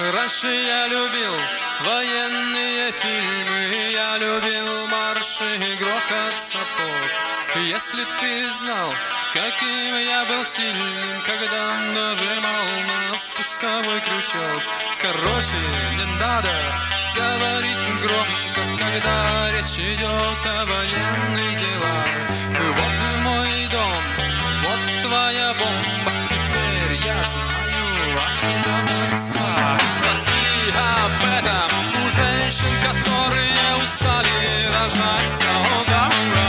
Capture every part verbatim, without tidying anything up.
Раньше я любил военные фильмы, я любил марши и грохот сапог. Если б ты знал, каким я был сильным, когда нажимал на спусковой крючок. Короче, не надо говорить громко, когда речь идет о военных делах. Вот мой дом, вот твоя бомба, теперь я знаю о страх. Спроси об этом у женщин, которые устали рожать солдат.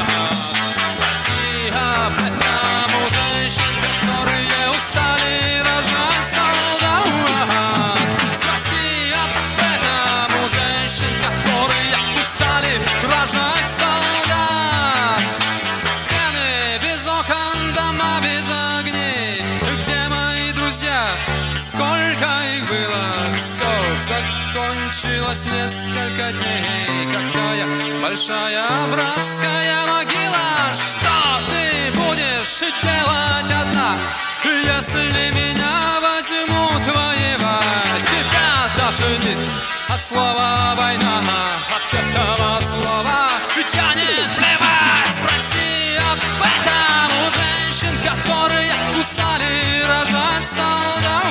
Спроси об этом у женщин, которые устали рожать солдат. Спроси об этом у женщин, которые устали рожать солдат. Стены без окон, дома без огней. Где мои друзья? Сколько их было? Все закончилось в несколько дней. Какая большая братская могила. Что ты будешь делать одна, если меня возьмут воевать? Тебя тошнит от слова война, от этого слова я не плевать. Спроси об этом у женщин, которые устали рожать солдат.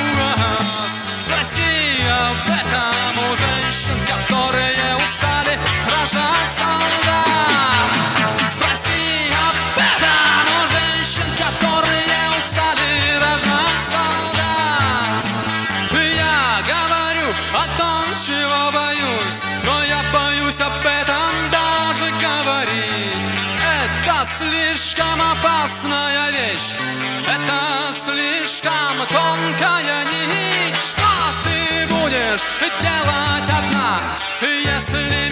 Спроси об этом у женщин, которые устали рожать солдат. Спроси об этом у женщин, которые устали рожать солдат. Я говорю о том, чего боюсь, но я боюсь об этом даже говорить. Это слишком опасная вещь, это слишком тонкая нить. Что ты будешь делать одна, если